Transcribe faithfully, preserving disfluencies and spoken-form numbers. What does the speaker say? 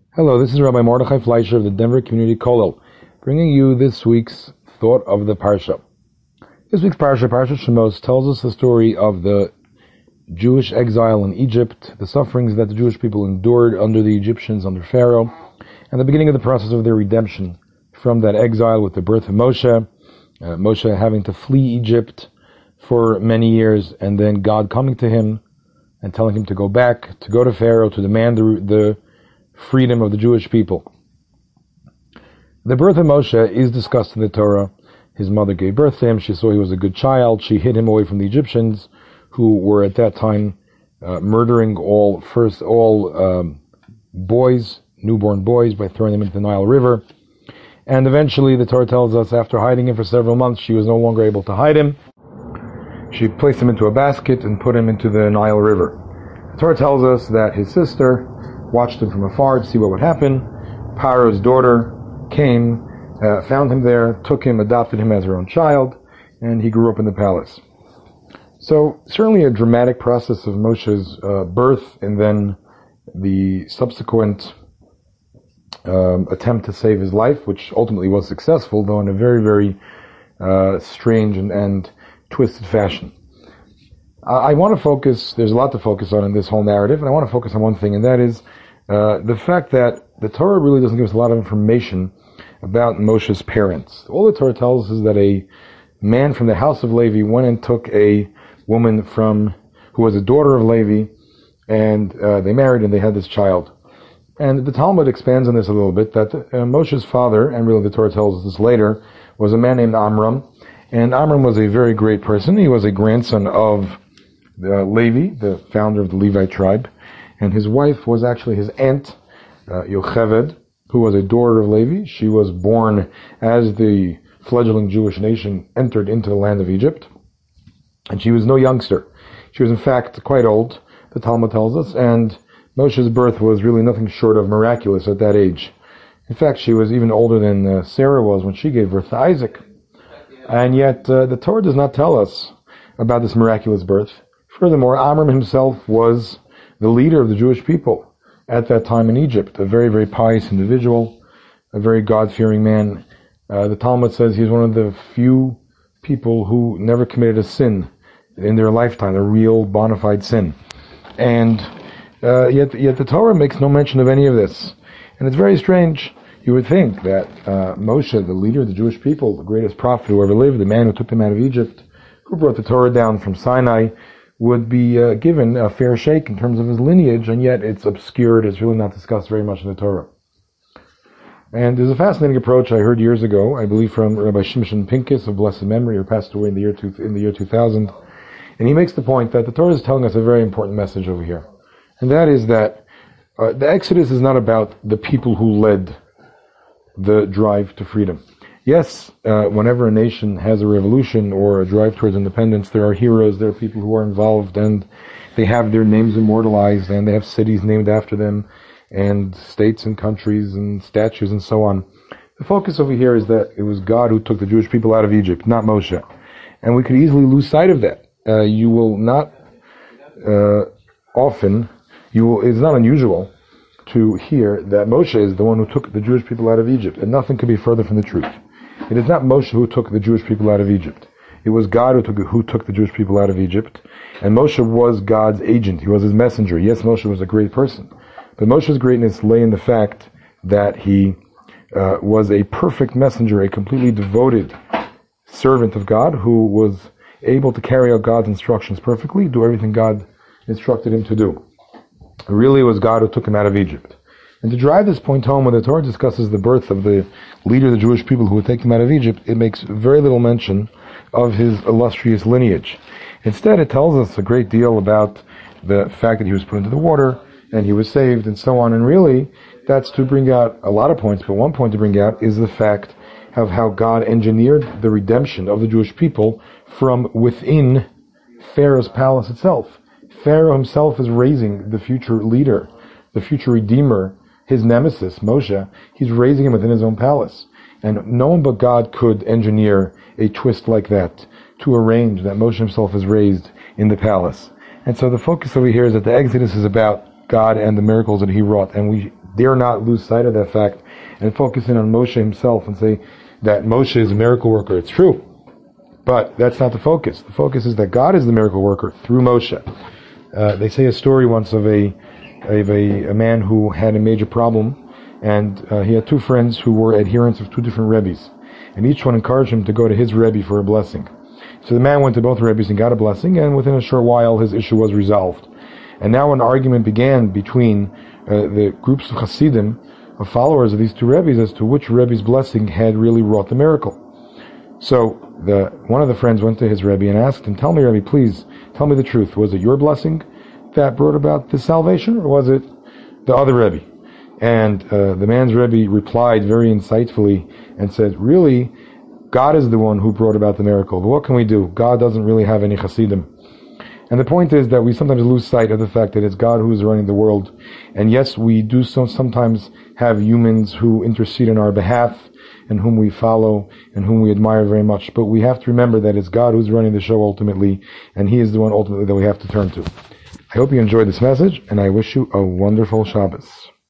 Hello, this is Rabbi Mordechai Fleischer of the Denver Community Kollel, bringing you this week's thought of the Parsha. This week's Parsha, Parsha Shemos, tells us the story of the Jewish exile in Egypt, the sufferings that the Jewish people endured under the Egyptians, under Pharaoh, and the beginning of the process of their redemption from that exile with the birth of Moshe, uh, Moshe having to flee Egypt for many years, and then God coming to him and telling him to go back, to go to Pharaoh, to demand the, the freedom of the Jewish people. The birth of Moshe is discussed in the Torah. His mother gave birth to him. She saw he was a good child. She hid him away from the Egyptians, who were at that time uh, murdering all first all um, boys, newborn boys, by throwing them into the Nile River. And eventually, the Torah tells us, after hiding him for several months, she was no longer able to hide him. She placed him into a basket and put him into the Nile River. The Torah tells us that his sister watched him from afar to see what would happen. Paro's daughter came, uh, found him there, took him, adopted him as her own child, and he grew up in the palace. So, certainly a dramatic process of Moshe's uh, birth, and then the subsequent um, attempt to save his life, which ultimately was successful, though in a very, very uh, strange and, and twisted fashion. I want to focus, there's a lot to focus on in this whole narrative, and I want to focus on one thing, and that is uh, the fact that the Torah really doesn't give us a lot of information about Moshe's parents. All the Torah tells us is that a man from the house of Levi went and took a woman from, who was a daughter of Levi, and uh, they married and they had this child. And the Talmud expands on this a little bit, that uh, Moshe's father, and really the Torah tells us this later, was a man named Amram, and Amram was a very great person. He was a grandson of Uh, Levi, the founder of the Levite tribe, and his wife was actually his aunt, uh, Yocheved, who was a daughter of Levi. She was born as the fledgling Jewish nation entered into the land of Egypt, and she was no youngster. She was in fact quite old, the Talmud tells us, and Moshe's birth was really nothing short of miraculous at that age. In fact, she was even older than uh, Sarah was when she gave birth to Isaac. And yet, uh, the Torah does not tell us about this miraculous birth. Furthermore, Amram himself was the leader of the Jewish people at that time in Egypt, a very, very pious individual, a very God-fearing man. Uh, the Talmud says he's one of the few people who never committed a sin in their lifetime, a real bona fide sin. And uh, yet, yet the Torah makes no mention of any of this. And it's very strange. You would think that uh, Moshe, the leader of the Jewish people, the greatest prophet who ever lived, the man who took them out of Egypt, who brought the Torah down from Sinai, would be uh, given a fair shake in terms of his lineage, and yet it's obscured, it's really not discussed very much in the Torah. And there's a fascinating approach I heard years ago, I believe from Rabbi Shimshon Pincus of blessed memory, who passed away in the year two, in the year two thousand, and he makes the point that the Torah is telling us a very important message over here, and that is that uh, the Exodus is not about the people who led the drive to freedom. Yes, uh, whenever a nation has a revolution or a drive towards independence, there are heroes, there are people who are involved, and they have their names immortalized, and they have cities named after them, and states and countries and statues and so on. The focus over here is that it was God who took the Jewish people out of Egypt, not Moshe. And we could easily lose sight of that. Uh, you will not uh, often, you will, it's not unusual to hear that Moshe is the one who took the Jewish people out of Egypt, and nothing could be further from the truth. It is not Moshe who took the Jewish people out of Egypt. It was God who took, who took the Jewish people out of Egypt. And Moshe was God's agent. He was his messenger. Yes, Moshe was a great person. But Moshe's greatness lay in the fact that he uh, was a perfect messenger, a completely devoted servant of God who was able to carry out God's instructions perfectly, do everything God instructed him to do. It really was God who took him out of Egypt. And to drive this point home, when the Torah discusses the birth of the leader of the Jewish people who would take them out of Egypt, it makes very little mention of his illustrious lineage. Instead, it tells us a great deal about the fact that he was put into the water, and he was saved, and so on. And really, that's to bring out a lot of points, but one point to bring out is the fact of how God engineered the redemption of the Jewish people from within Pharaoh's palace itself. Pharaoh himself is raising the future leader, the future redeemer, his nemesis, Moshe. He's raising him within his own palace. And no one but God could engineer a twist like that to arrange that Moshe himself is raised in the palace. And so the focus over here is that the Exodus is about God and the miracles that he wrought. And we dare not lose sight of that fact and focus in on Moshe himself and say that Moshe is a miracle worker. It's true. But that's not the focus. The focus is that God is the miracle worker through Moshe. Uh, they say a story once of a of a, a man who had a major problem, and uh, he had two friends who were adherents of two different rebbes, and each one encouraged him to go to his rebbe for a blessing. So the man went to both rebbes and got a blessing, and within a short while his issue was resolved. And now an argument began between uh, the groups of Hasidim, of followers of these two rebbes, as to which rebbe's blessing had really wrought the miracle. So the one of the friends went to his rebbe and asked him, "Tell me, Rebbe, please, tell me the truth. Was it your blessing that brought about the salvation, or was it the other rebbe?" And uh, the man's rebbe replied very insightfully and said, "Really, God is the one who brought about the miracle. But what can we do? God doesn't really have any Hasidim." And the point is that we sometimes lose sight of the fact that it's God who is running the world. And yes, we do so sometimes have humans who intercede on our behalf and whom we follow and whom we admire very much. But we have to remember that it's God who's running the show ultimately, and He is the one ultimately that we have to turn to. I hope you enjoyed this message, and I wish you a wonderful Shabbos.